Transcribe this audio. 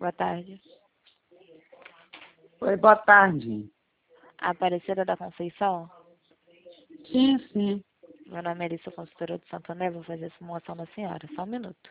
Boa tarde. Oi, boa tarde. Aparecida da Conceição? Sim, sim. Meu nome é Elissa, consultora de Santo André. Vou fazer a simulação da senhora. Só um minuto.